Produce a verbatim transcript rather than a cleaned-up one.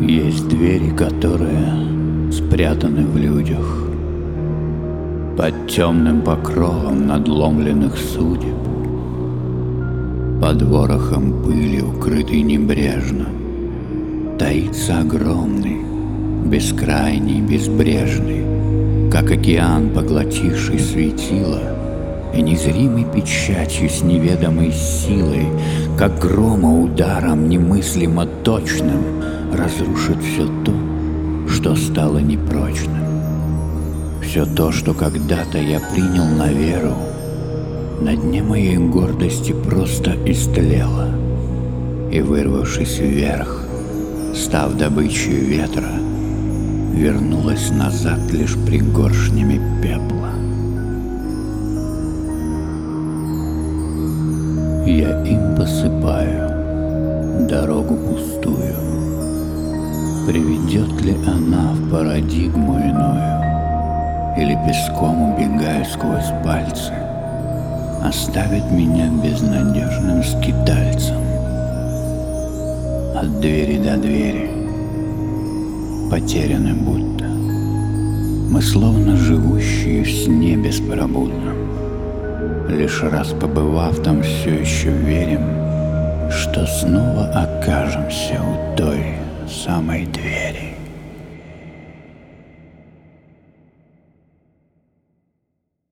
Есть двери, которые спрятаны в людях, под темным покровом надломленных судеб, под ворохом пыли, укрытый небрежно, таится огромный, бескрайний, безбрежный, как океан, поглотивший светило, и незримой печатью с неведомой силой, как грома ударом немыслимо точным, разрушит все то, что стало непрочным. Все то, что когда-то я принял на веру, на дне моей гордости просто истлело, и, вырвавшись вверх, став добычей ветра, вернулась назад лишь пригоршнями пепла. Я им посыпаю дорогу пустую. Приведет ли она в парадигму иную, или песком, убегая сквозь пальцы, оставит меня безнадежным скитальцем? От двери до двери, потеряны будто, мы словно живущие в сне беспробудном. Лишь раз побывав там, все еще верим, что снова окажемся у той самой двери.